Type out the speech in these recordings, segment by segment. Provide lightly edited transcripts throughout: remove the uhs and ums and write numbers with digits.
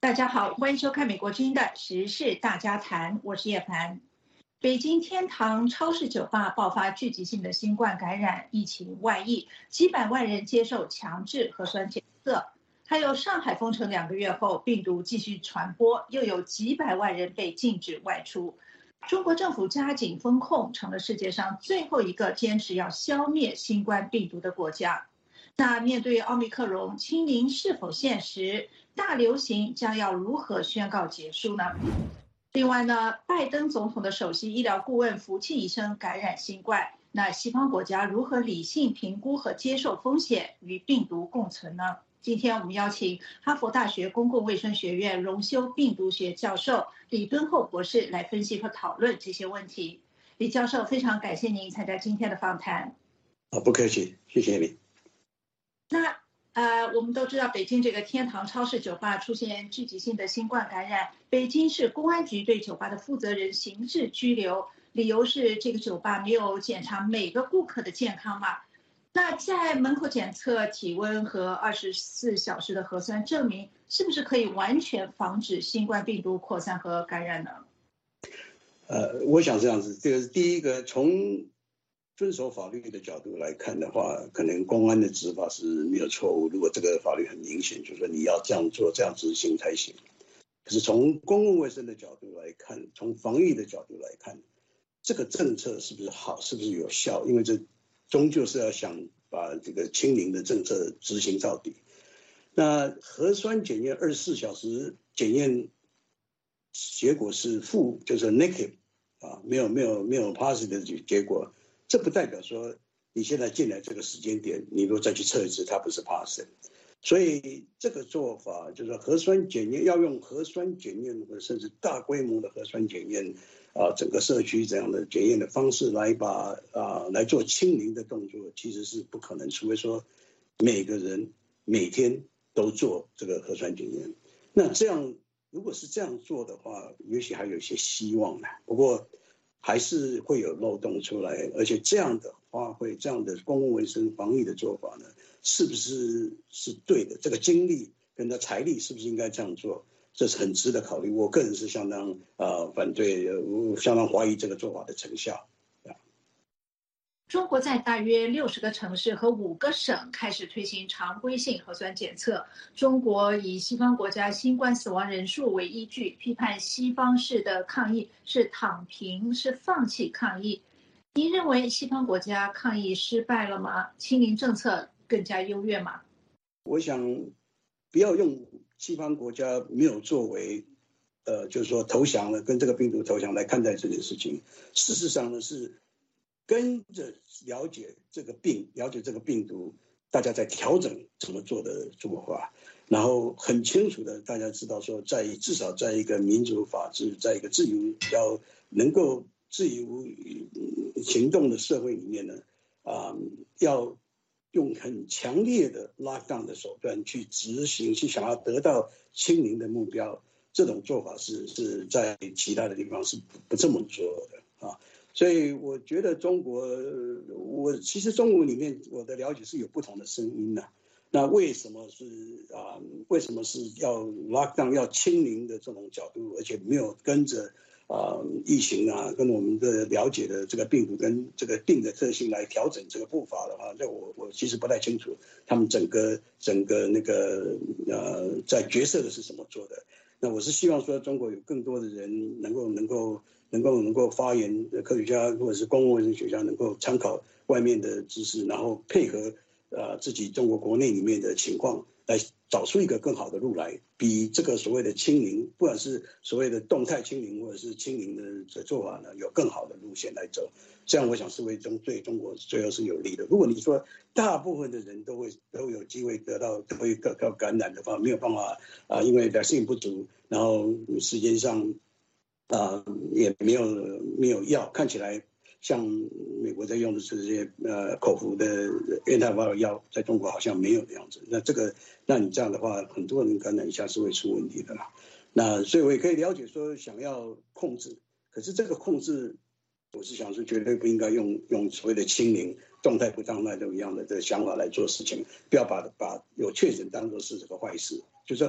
大家好，欢迎收看美国之音的时事大家谈，我是叶凡。北京天堂超市酒吧爆发聚集性的新冠感染疫情外溢，几百万人接受强制核酸检测。还有上海封城2个月后，病毒继续传播，又有几百万人被禁止外出。中国政府加紧封控，成了世界上最后一个坚持要消灭新冠病毒的国家。那面对奥密克戎，清零是否现实？大流行将要如何宣告结束呢？另外呢，拜登总统的首席医疗顾问福奇医生感染新冠，那西方国家如何理性评估和接受风险，与病毒共存呢？今天我们邀请哈佛大学公共卫生学院荣休病毒学教授李敦厚博士来分析和讨论这些问题。李教授，非常感谢您参加今天的访谈。 不客气，谢谢你。 那我们都知道北京这个天堂超市酒吧出现聚集性的新冠感染，北京市公安局对酒吧的负责人刑事拘留，理由是这个酒吧没有检查每个顾客的健康嘛。那在门口检测体温和24小时的核酸证明，是不是可以完全防止新冠病毒扩散和感染呢？ 我想这样子，这个是第一个，从遵守法律的角度来看的话，可能公安的执法是没有错误。如果这个法律很明显，就是说你要这样做、这样执行才行。可是从公共卫生的角度来看，从防疫的角度来看，这个政策是不是好，是不是有效？因为这终究是要想把这个清零的政策执行到底。那核酸检验24小时检验结果是负，就是 negative 啊，没有 positive 的结果。这不代表说你现在进来这个时间点，你如果再去测一次，它不是 pass。所以这个做法就是核酸检验要用核酸检验，或者甚至大规模的核酸检验，整个社区这样的检验的方式来做清零的动作，其实是不可能，除非说每个人每天都做这个核酸检验。那这样如果是这样做的话，也许还有一些希望呢。不过还是会有漏洞出来，而且这样的话这样的公共卫生防疫的做法呢，是不是对的？这个精力跟财力是不是应该这样做？这是很值得考虑。我个人是相当反对，相当怀疑这个做法的成效。 中国在大约60个城市和5个省开始推行常规性核酸检测。中国以西方国家新冠死亡人数为依据，批判西方式的抗疫是躺平，是放弃抗疫。您认为西方国家抗疫失败了吗？清零政策更加优越吗？ 我想不要用西方国家没有作为就是说投降了，跟这个病毒投降来看待这件事情。事实上呢，是跟着了解这个病毒，大家在调整怎么做的做法，然后很清楚的大家知道说，至少在一个民主法治，在一个自由要能够自由行动的社会里面呢，要用很强烈的 lockdown 的手段去执行，去想要得到清零的目标，这种做法是在其他的地方是不这么做的啊。所以我觉得其实中国里面我的了解是有不同的声音的。那为什么是要 lockdown 要清零的这种角度，而且没有跟着疫情跟我们的了解的这个病毒跟这个病的特性来调整这个步伐的话，这我其实不太清楚他们整个那个在决策的是怎么做的。那我是希望说中国有更多的人能够发言的科学家或者是公共卫生学家能够参考外面的知识，然后配合自己中国国内里面的情况，来找出一个更好的路来，比这个所谓的清零，不管是所谓的动态清零或者是清零的做法呢，有更好的路线来走。这样我想是对中国最后是有利的。如果你说大部分的人都有机会得到感染的话，没有办法因为vaccine不足，然后时间上也没有药，看起来像美国在用的这些口服的 antiviral 药，在中国好像没有的样子。那你这样的话，很多人感染一下是会出问题的啦。那所以我也可以了解说想要控制，可是这个控制，我是想说绝对不应该用所谓的清零、动态不动态都一样的这个想法来做事情，不要把有确诊当作是这个坏事。就是说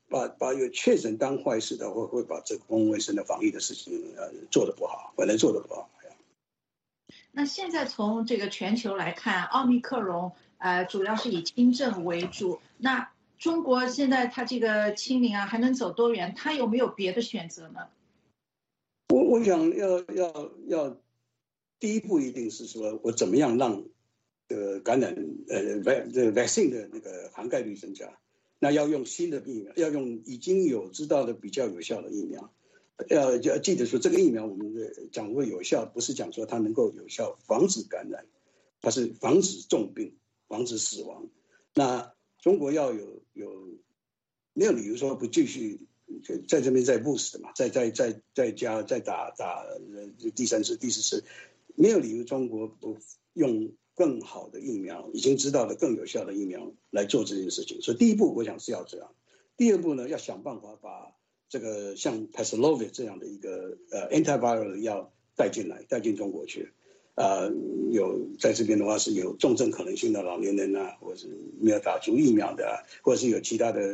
把有确诊当坏事的，会把这个公共卫生的防疫的事情做得不好，本来做得不好。 那现在从这个全球来看，奥密克戎主要是以轻症为主。那中国现在它这个清零啊，还能走多远？它有没有别的选择呢？ 我想要第一步一定是说我怎么样让感染vaccine 的那个涵盖率增加。那要用新的疫苗，要用已经知道的比较有效的疫苗。要记得说，这个疫苗我们讲过有效，不是讲说它能够有效防止感染，它是防止重病、防止死亡。那中国要有没有理由说不继续在这边再 boost 嘛，再加再打第3次、第4次，没有理由中国不用更好的疫苗，已经知道的更有效的疫苗来做这件事情。所以第一步我想是要这样，第二步呢，要想办法把这个像 Paxlovid 这样的一个antiviral 药带进中国去。有在这边的话是有重症可能性的老年人啊，或者是没有打足疫苗的啊，或者是有其他的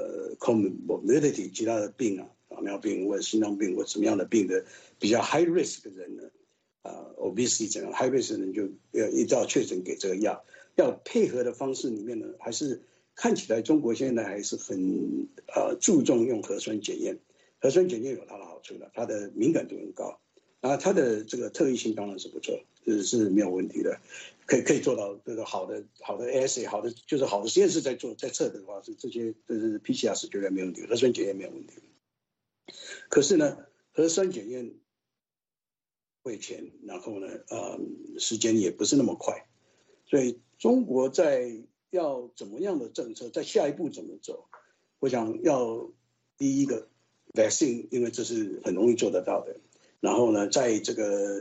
comorbidity 其他的病啊，糖尿病或者心脏病或什么样的病的比较 high risk 的人呢，obesity 这样 high risk 的人就要依照确诊给这个药，要配合的方式里面呢，还是看起来中国现在还是很注重用核酸检验，核酸检验有它的好处的，它的敏感度很高。然后它的这个特异性当然是不错，是没有问题的，可以做到这个好的 assay， 好的实验室在测的话，这些PCR 是绝对没有问题，核酸检验没有问题。可是呢，核酸检验会钱，然后呢，时间也不是那么快，所以中国在要怎么样的政策，在下一步怎么走，我想要第一个 vaccine， 因为这是很容易做得到的。然后呢，在这个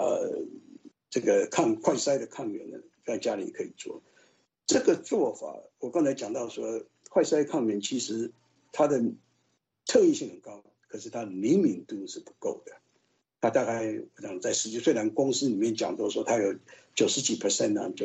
快筛的抗原呢，在家里可以做。这个做法，我刚才讲到说，快筛抗原其实它的特异性很高，可是它的灵敏度是不够的。它大概在实际，虽然公司里面讲都说它有90几%啊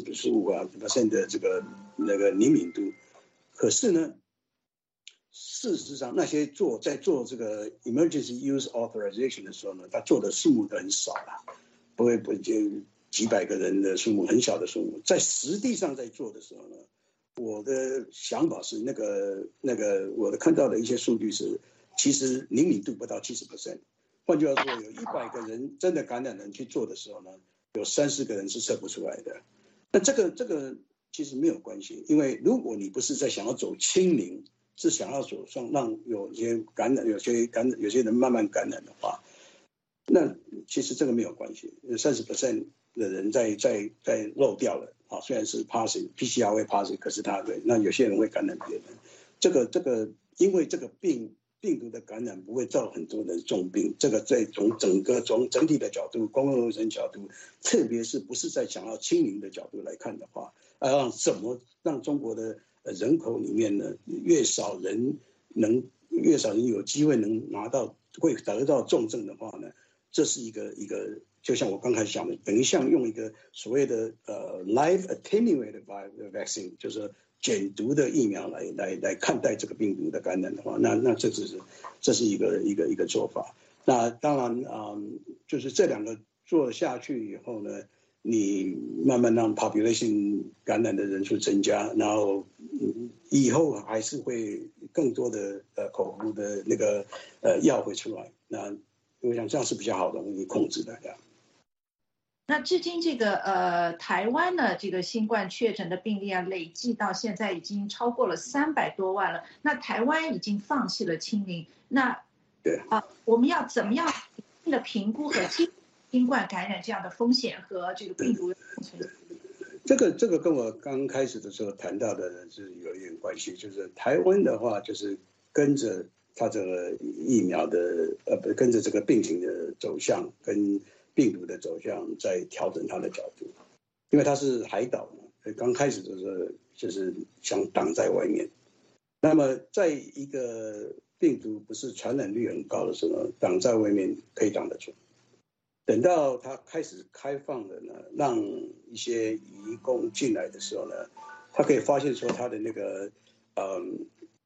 ，94%、95%的这个灵敏度，可是呢，事实上，那些在做这个 emergency use authorization 的时候呢，他做的数目都很少啦，不就几百个人的数目，很小的数目。在实际上在做的时候呢，我的想法是我的看到的一些数据是，其实灵敏度不到70%。换句话说，有100个人真的感染人去做的时候呢，有30个人是测不出来的。那这个其实没有关系，因为如果你不是在想要走清零，是想要走上让有些人慢慢感染的话，那其实这个没有关系。30% 的人在漏掉了啊，虽然是 passing PCR 会 passing， 可是那有些人会感染别人。这个因为这个病毒的感染不会造很多人重病，这个从整体的角度，公共卫生角度，特别是不是在想要清零的角度来看的话，怎么让中国的人口里面呢，越少人有机会能会得到重症的话呢，这是一个就像我刚才讲的，等于像用一个所谓的live attenuated vaccine， 就是减毒的疫苗来看待这个病毒的感染的话，那这是一个做法。那当然就是这两个做下去以后呢，你慢慢让 population 感染的人数增加，然后以后还是会更多的口服的那个药会出来。那我想这样是比较好容易控制的呀。 那至今这个台湾呢，这个新冠确诊的病例啊，累计到现在已经超过了300多万了。那台湾已经放弃了清零，那对我们要怎么样的评估和新冠感染这样的风险和这个病毒存在？ 这个跟我刚开始的时候谈到的是有一点关系，就是台湾的话，就是跟着它这个疫苗的跟着这个病情的走向跟病毒的走向在调整它的角度，因为它是海岛嘛，刚开始的时候就是想挡在外面。那么在一个病毒不是传染率很高的时候，挡在外面可以挡得住。等到它开始开放了呢，让一些移工进来的时候呢，他可以发现说他的那个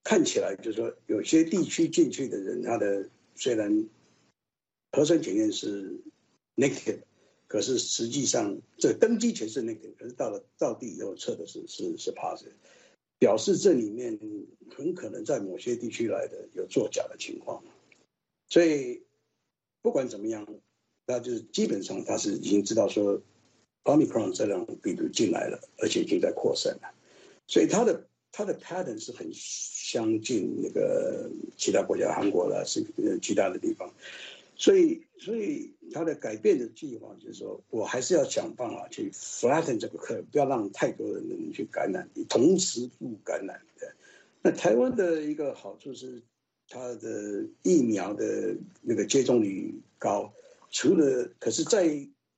看起来就是说有些地区进去的人，他的虽然核酸检验是 negative， 可是实际上这登机前是 negative， 可是到地以后测的是 positive， 表示这里面很可能在某些地区来的有作假的情况。所以不管怎么样，那就是基本上他是已经知道说 Omicron 这种病毒进来了，而且已经在扩散了，所以他的 pattern 是很相近那个其他国家，韩国啦，是其他的地方，所以他的改变的计划就是说，我还是要想办法去 flatten 这个 curve， 不要让太多的人去感染，同时不感染。那台湾的一个好处是，它的疫苗的那个接种率高，除了可是在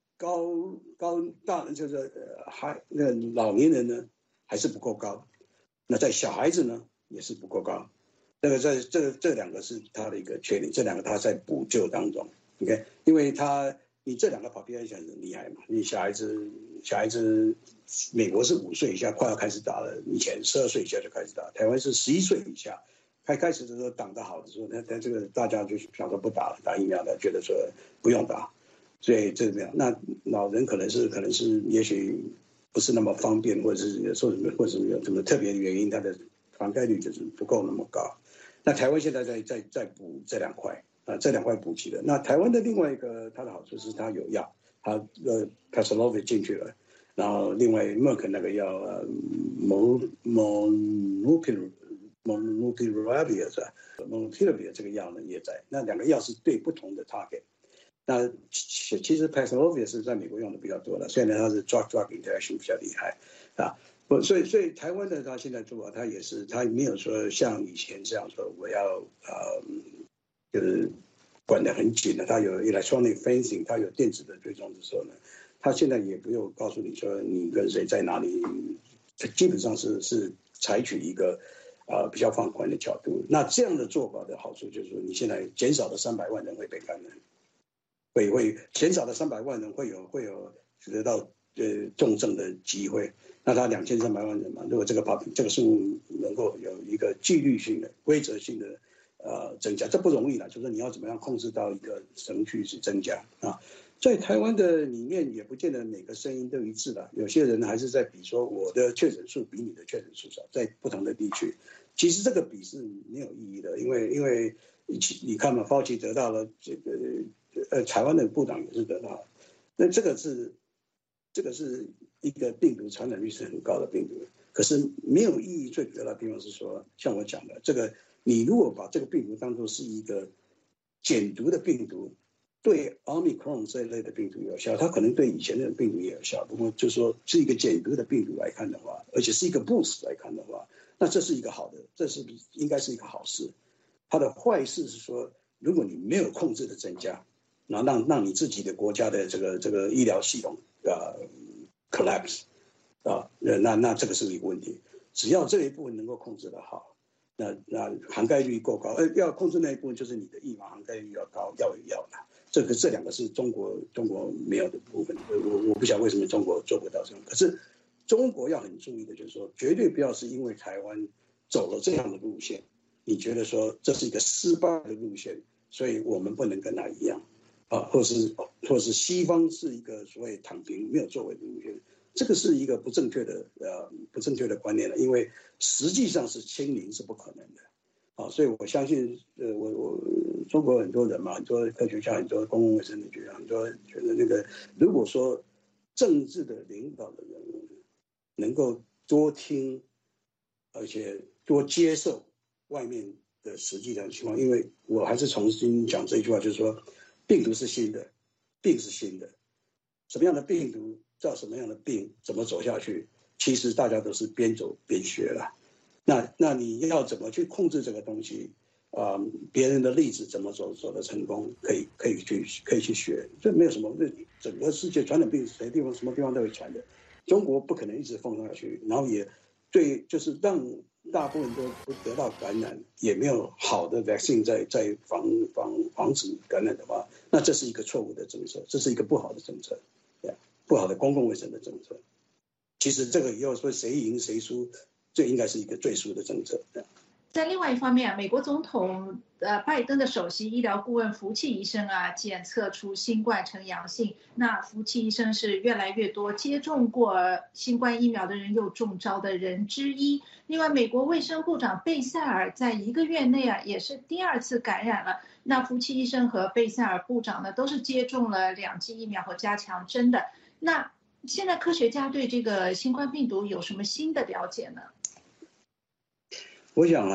大就是那老年人呢还是不够高，那在小孩子呢也是不够高，那个这两个是它的一个缺点，这两个它在补救当中 ，OK， 因为你这两个population很厉害嘛，你小孩子，美国是5岁以下快要开始打了，以前12岁以下就开始打，台湾是11岁以下。开始的时候挡得好的时候，那这个大家就想说不打了，打疫苗的觉得说不用打，所以这个那老人可能是也许不是那么方便，或者是说或者有什么特别的原因，它的涵盖率就是不够那么高。那台湾现在在补这2块啊，这2块补齐了。那台湾的另外一个它的好处是它有药，它Paxlovid 进去了，然后另外 Merck 那个药Molnupiravir 是吧 ？Molnupiravir 这个药呢也在，那2个药是对不同的 target。那其实 Paxlovid 是在美国用的比较多的，虽然它是 drug interaction 比较厉害啊。所以台湾的他现在做，他没有说像以前这样说我要就是管得很紧的，他有 electronic fencing， 他有电子的追踪的时候呢，他现在也不用告诉你说你跟谁在哪里，基本上是采取一个比较放宽的角度。那这样的做法的好处就是说，你现在减少了300万人会被感染，会减少了300万人会有得到重症的机会。那他2300万人嘛，如果这个数目能够有一个纪律性的、规则性的增加，这不容易了。就是你要怎么样控制到一个程序是增加啊？在台湾的里面也不见得每个声音都一致的，有些人还是在比说我的确诊数比你的确诊数少，在不同的地区，其实这个比是没有意义的，因为你看嘛，Fauci得到了这个台湾的部长也是得到了，那这个是一个病毒传染率是很高的病毒，可是没有意义。最主要的地方是说，像我讲的，这个你如果把这个病毒当作是一个减毒的病毒，对 Omicron 这一类的病毒有效，它可能对以前的病毒也有效。不过就是说是一个减毒的病毒来看的话，而且是一个 boost 来看的话，那这是一个好的，应该是一个好事。它的坏事是说，如果你没有控制的增加，然后让你自己的国家的这个医疗系统collapse 那这个是一个问题。只要这一部分能够控制得好，那涵盖率够高，要控制那一部分就是你的疫苗涵盖率要高，要有药的。这两个是中国没有的部分。我不晓得为什么中国做不到这样。可是中国要很注意的就是说，绝对不要是因为台湾走了这样的路线，你觉得说这是一个失败的路线，所以我们不能跟他一样啊，或是西方是一个所谓躺平没有作为的路线，这个是一个不正确的观念了，因为实际上是清零是不可能的。所以我相信，我中国很多人嘛，很多科学家，很多公共卫生的学家，很多觉得那个，如果说政治的领导的人物能够多听，而且多接受外面的实际的情况，因为我还是重新讲这一句话，就是说，病毒是新的，病是新的，什么样的病毒造什么样的病，怎么走下去，其实大家都是边走边学了。那你要怎么去控制这个东西？别人的例子怎么走得成功，可以去学，这没有什么。整个世界传染病什么地方都会传的，中国不可能一直封下去，然后也对，就是让大部分都不得到感染，也没有好的 vaccine 在防止感染的话，那这是一个错误的政策，这是一个不好的政策，不好的公共卫生的政策。其实这个以后说谁赢谁输，这应该是一个最输的政策。 在另外一方面，美国总统拜登的首席医疗顾问福奇医生检测出新冠呈阳性。那福奇医生是越来越多接种过新冠疫苗的人又中招的人之一。另外，美国卫生部长贝塞尔在1个月内也是第2次感染了。那福奇医生和贝塞尔部长呢，都是接种了2剂疫苗和加强针的。那现在科学家对这个新冠病毒有什么新的了解呢？ 我想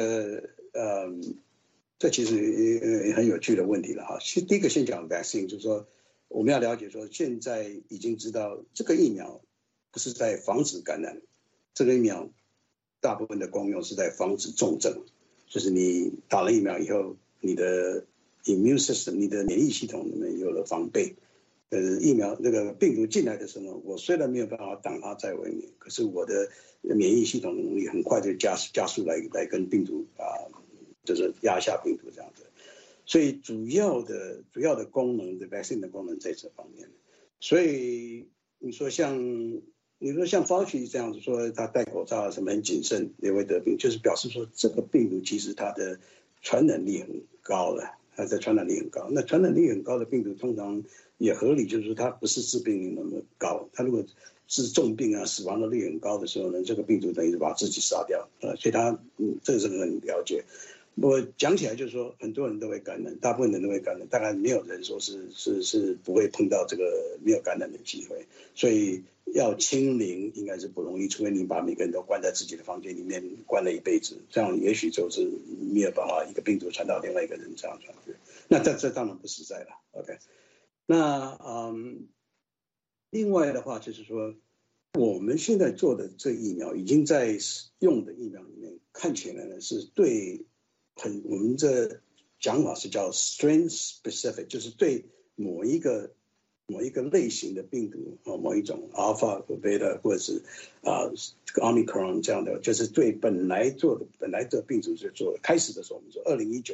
这其实很有趣的问题了哈。第一个先讲 vaccine， 就是说我们要了解说，现在已经知道这个疫苗不是在防止感染，这个疫苗大部分的功用是在防止重症，就是你打了疫苗以后，你的 immune system， 你的免疫系统里面有了防备。疫苗那个病毒进来的时候，我虽然没有办法挡它在外面，可是我的免疫系统能力很快就加速来跟病毒就是压下病毒这样子。所以主要的功能的 vaccine 的功能在这方面。所以你说像 Fauci 这样子说，他戴口罩什么很谨慎也会得病，就是表示说这个病毒其实它的传染力很高的。它的传染力很高，那传染力很高的病毒通常也合理，就是说它不是致病率那么高。它如果是重病死亡的率很高的时候呢，这个病毒等于是把自己杀掉。所以它这个是很了解。我讲起来就是说，很多人都会感染，大部分人都会感染，当然没有人说是不会碰到这个没有感染的机会。所以要清零应该是不容易，除非你把每个人都关在自己的房间里面关了一辈子，这样也许就是没有办法一个病毒传到另外一个人这样传去。那这当然不实在了。OK， 那另外的话就是说，我们现在做的这疫苗已经在用的疫苗里面，看起来呢是对我们这讲法是叫 strain specific， 就是对某一个类型的病毒某一种 alpha 或 beta 或者是omicron 这样的，就是对本来的病毒就做。开始的时候我们说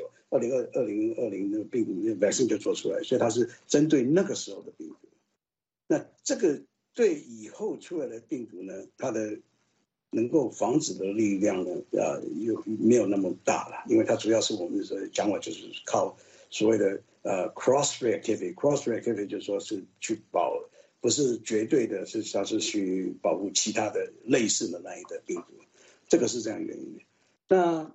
2020的病毒 vaccine 就做出来，所以它是针对那个时候的病毒。那这个对以后出来的病毒呢，它的能够防止的力量呢，又没有那么大了，因为它主要是我们讲法就是靠所谓的cross reactivity 就是说是去不是绝对的，它是去保护其他的类似的那一的病毒，这个是这样原因。那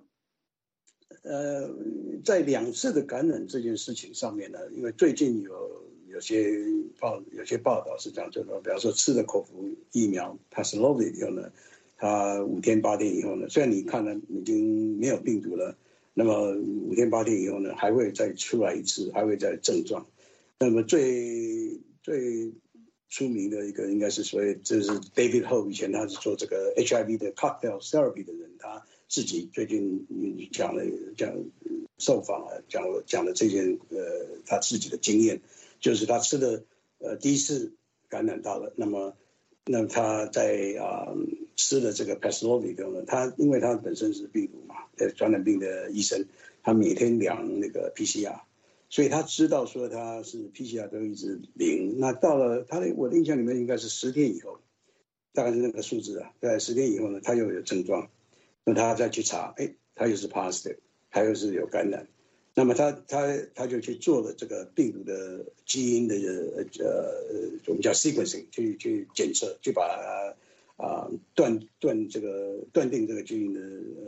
在2次的感染这件事情上面呢，因为最近有些报道是这样，就是说，比方说吃了口服疫苗 Paxlovid 以后呢，它5天8天以后呢，虽然你看了已经没有病毒了，那么5天8天以后呢，还会再出来一次，还会再症状。那么最出名的一个应该是这是 David Ho， 以前他是做这个 HIV 的 cocktail therapy 的人，他自己最近讲受访讲了这件他自己的经验，就是他吃了第1次感染到了，那么他在吃了这个 Paxlovid 以后呢，因为他本身是病毒嘛，传染病的医生，他每天量那个 PCR， 所以他知道说他是 PCR 都一直0。那到了我的印象里面应该是10天以后，大概是那个数字在10天以后呢，他又有症状，那他再去查，他又是 positive， 他又是有感染。那么他就去做了这个病毒的基因的我们叫 sequencing， 去检测，去把它断定这个基因的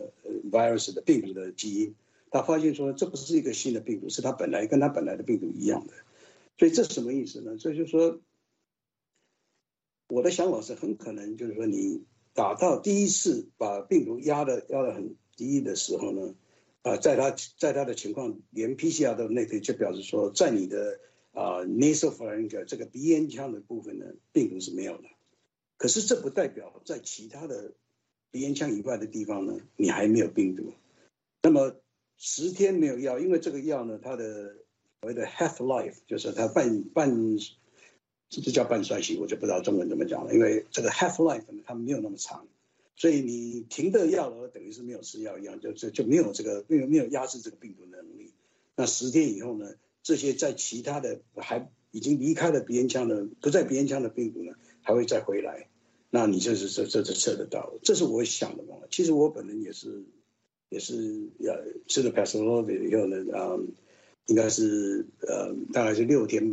virus 的病毒的基因。他发现说这不是一个新的病毒，是跟他本来的病毒一样的。所以这是什么意思呢？这就是说，我的想法是很可能就是说，你打到第1次把病毒压得很低的时候呢，在他的情况，连 PCR 都内推，就表示说，在你的nasopharyngeal 这个鼻咽腔的部分呢，病毒是没有的。可是这不代表在其他的鼻咽腔以外的地方呢，你还没有病毒。那么10天没有药，因为这个药呢，它的所谓的 half life 就是它这叫半衰期，我就不知道中文怎么讲了，因为这个 half life 呢，它没有那么长。所以你停的药了，等于是没有吃药一样，就没有没有压制这个病毒的能力。那10天以后呢，这些在其他的还已经离开了鼻咽腔的不在鼻咽腔的病毒呢，还会再回来。那你这测得到，这是我想的嘛。其实我本人也是也是吃了 Paxlovid 以后呢，应该是大概是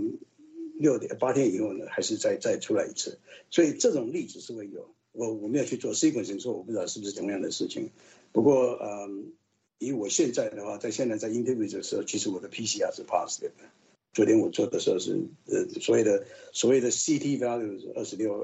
8天以后呢，还是再出来一次，所以这种例子是会有。我没有去做 sequencing，所以我不知道是不是同样的事情。不过以我现在的话，现在在 interview 的时候，其实我的 PCR 是 positive 的。昨天我做的时候是所谓的 CT value 是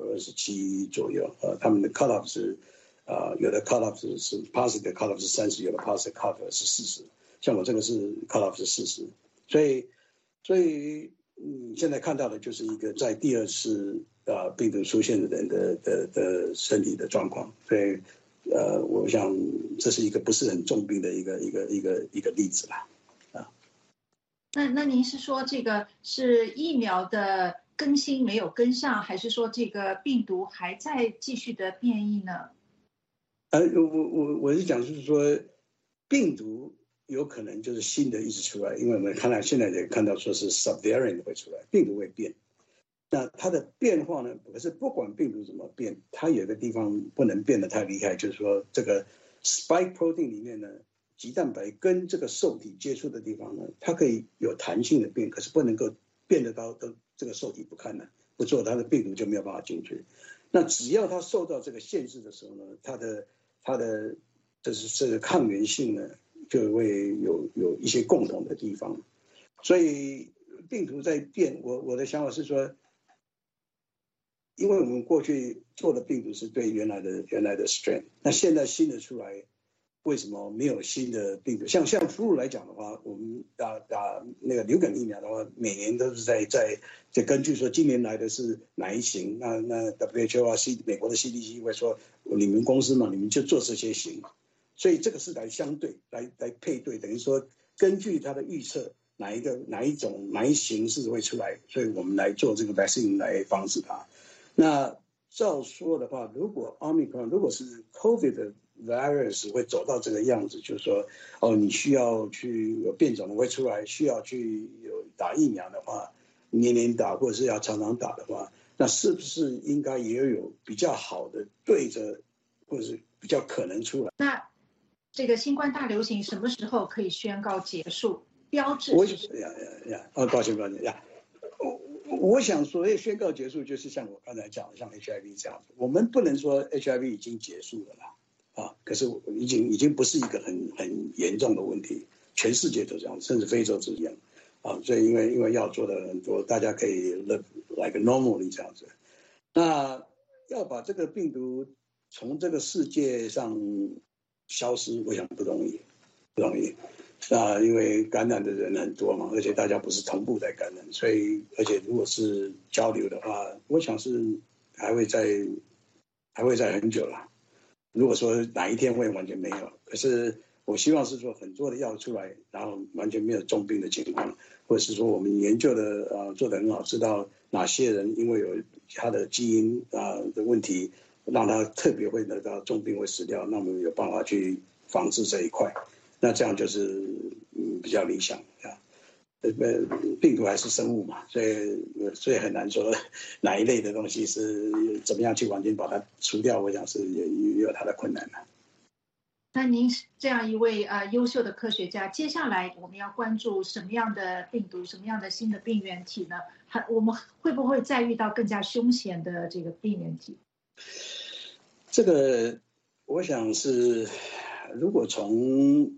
26、27左右，他们的 cutoff 是有的 cutoff 是 positive cutoff 是30，有的 positive cutoff 是40，像我这个是 cutoff 是40，所以现在看到的就是一个在第二次病毒出现的人的身体的状况，所以我想这是一个不是很重病的一个例子啦。 那您是说这个是疫苗的更新没有跟上，还是说这个病毒还在继续的变异呢？ 我是讲就是说，病毒有可能就是新的一直出来，因为我们现在也看到说是 subvariant 会出来，病毒会变。那它的变化呢？可是不管病毒怎么变，它有一个地方不能变得太厉害，就是说这个 spike protein 里面呢，棘蛋白跟这个受体接触的地方呢，它可以有弹性的变，可是不能够变得到这个受体不看呢，不做它的病毒就没有办法进去。那只要它受到这个限制的时候呢，它的就是这个抗原性呢，就会有一些共同的地方。所以病毒在变，我的想法是说，因为我们过去做的病毒是对原来的 strain， 那现在新的出来，为什么没有新的病毒？像 flu 来讲的话，我们打那个流感疫苗的话，每年都是在根据说今年来的是哪一型，那 WHO 美国的 CDC 会说你们公司嘛，你们就做这些型，所以这个是来相对来配对，等于说根据它的预测哪一型是会出来，所以我们来做这个 vaccine 来防止它。那照说的话，如果 Omicron 如果是 COVID 的 virus 会走到这个样子，就是说，你需要去有变种的会出来，需要去有打疫苗的话，年年打或者是要常常打的话，那是不是应该也有比较好的对着，或者是比较可能出来？ 那这个新冠大流行什么时候可以宣告结束？标志是抱歉呀。我想所谓宣告结束，就是像我刚才讲的，像 HIV 这样子，我们不能说 HIV 已经结束了啦，可是已经不是一个很严重的问题，全世界都这样，甚至非洲这样，所以因为要做的很多，大家可以 live like normally 这样子，那要把这个病毒从这个世界上消失，我想不容易，不容易。因为感染的人很多嘛，而且大家不是同步在感染，所以而且如果是交流的话，我想是还会在很久了。如果说哪一天会完全没有，可是我希望是说很多的药出来，然后完全没有重病的情况，或者是说我们研究的做得很好，知道哪些人因为有他的基因的问题，让他特别会得到重病会死掉，那我们有办法去防治这一块。那这样就是比较理想啊。病毒还是生物嘛，所以很难说哪一类的东西是怎么样去完全把它除掉，我想是也有它的困难的。 那您这样一位优秀的科学家，接下来我们要关注什么样的病毒，什么样的新的病原体呢？我们会不会再遇到更加凶险的这个病原体？ 这个我想是，如果从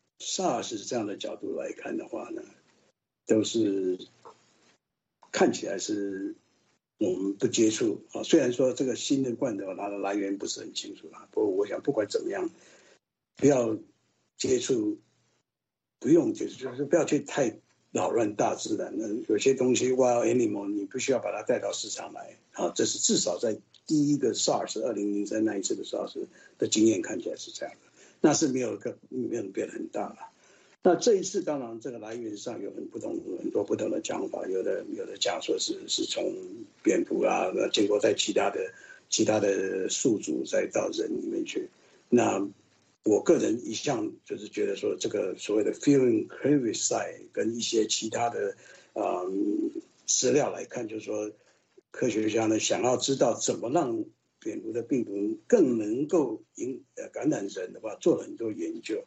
SARS 这样的角度来看的话呢，都是看起来是我们不接触啊。虽然说这个新的罐头它的来源不是很清楚啊，不过我想不管怎么样，不要接触，不用接触，就是不要去太扰乱大自然。有些东西 wild animal 你不需要把它带到市场来啊。这是至少在第一个 SARS 2003那一次的 SARS 的经验看起来是这样的。那是没有变得很大了。那这一次当然这个来源上有很多不同的讲法，有的讲说是从蝙蝠啊，经过在其他的宿主再到人里面去。那我个人一向就是觉得说，这个所谓的 feeling herbicide 跟一些其他的资料来看，就是说科学家呢想要知道怎么让蝙蝠的病毒更能够感染人的话，做了很多研究。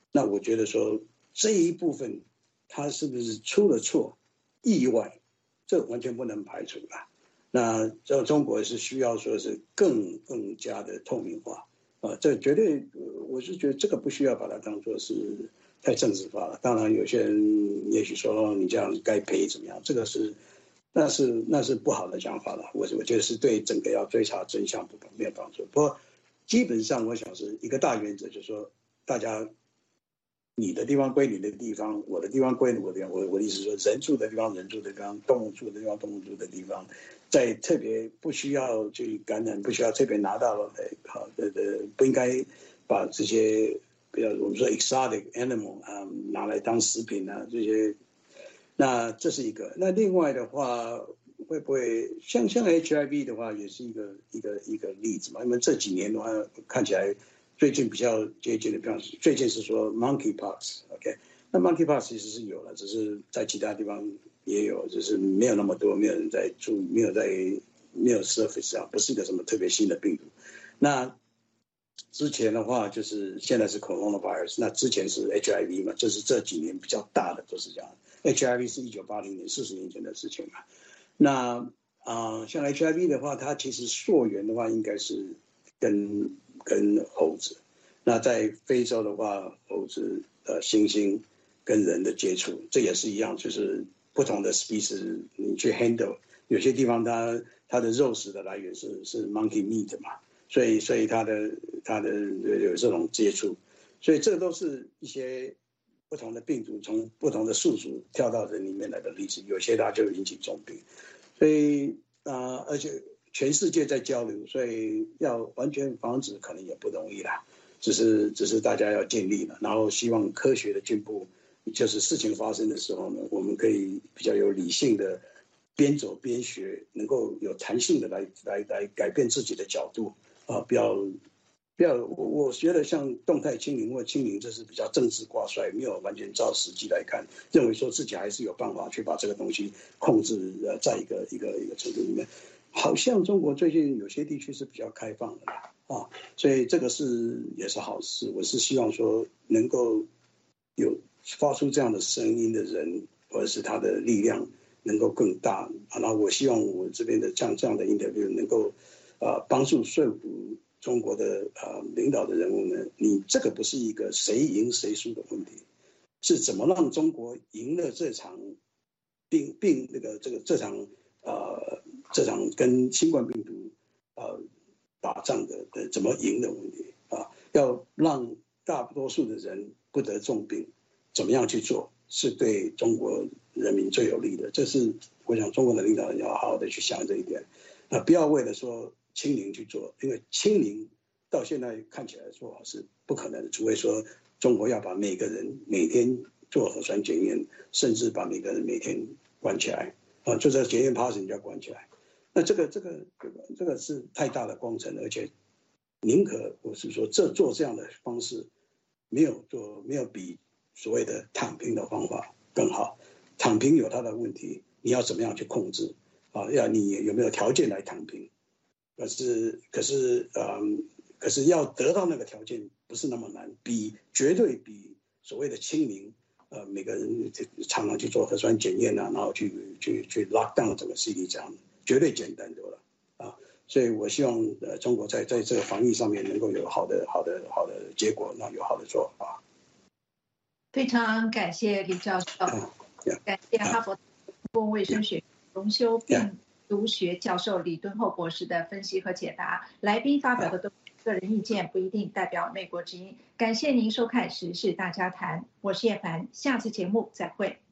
那我觉得说这一部分他是不是出了错意外，这完全不能排除了。那这中国是需要说是更加的透明化这绝对我是觉得这个不需要把它当作是太政治化了。当然有些人也许说你这样该赔怎么样，这个是那是不好的讲法了。我觉得是对整个要追查真相没有帮助。不过基本上我想是一个大原则，就是说大家你的地方归你的地方，我的地方归我的地方。我的意思是说，人住的地方人住的地方，动物住的地方动物住的地方，在特别不需要去感染，不需要特别拿到了不应该把这些比如我们说 exotic animal 拿来当食品这些。那这是一个。那另外的话，会不会像 HIV 的话，也是一个例子嘛？因为这几年的话，看起来最近比较接近的，比方最近是说 monkeypox，OK，那 monkeypox 其实是有了，只是在其他地方也有，只是没有那么多，没有人在注，没有 surface 上，不是一个什么特别新的病毒。那之前的话，就是现在是 coronavirus， 那之前是 HIV 嘛，这是这几年比较大的都是这样。HIV 是1980年40年前的事情嘛。那像 HIV 的话，它其实溯源的话应该是跟猴子。那在非洲的话，猴子、猩猩跟人的接触，这也是一样，就是不同的 species 你去 handle， 有些地方它的肉食的来源是 monkey meat 嘛，所以它的有这种接触，所以这都是一些不同的病毒从不同的宿主跳到人里面来的例子，有些它就引起重病，所以而且全世界在交流，所以要完全防止可能也不容易啦，只是大家要尽力了，然后希望科学的进步，就是事情发生的时候呢，我们可以比较有理性的边走边学，能够有弹性的来改变自己的角度不要，我觉得像动态清零或清零，这是比较政治挂帅，没有完全照实际来看，认为说自己还是有办法去把这个东西控制在一个程度里面。好像中国最近有些地区是比较开放的所以这个也是好事。我是希望说能够有发出这样的声音的人，或者是他的力量能够更大然后我希望我这边的这样的 interview 能够帮助说服中国的领导的人物呢，你这个不是一个谁赢谁输的问题，是怎么让中国赢了这场这场跟新冠病毒打仗的怎么赢的问题要让大多数的人不得重病，怎么样去做是对中国人民最有利的。这是我想中国的领导人要好好的去想这一点不要为了说清零去做，因为清零到现在看起来做法是不可能的，除非说中国要把每个人每天做核酸检验，甚至把每个人每天关起来就这检验 pass 你就要关起来。那这个是太大的工程，而且宁可我是说做这样的方式没有比所谓的躺平的方法更好。躺平有它的问题，你要怎么样去控制你有没有条件来躺平？可是要得到那个条件不是那么难，绝对比所谓的清零每个人常常去做核酸检验然后去 lock down 整个 city 这样绝对简单多了所以我希望中国在这个防疫上面能够有好的结果，那有好的做法。 非常感谢李教授，感谢哈佛公共卫生学荣休病毒学教授李敦厚博士的分析和解答。来宾发表的都是个人意见，不一定代表美国之音。感谢您收看《时事大家谈》，我是叶凡，下次节目再会。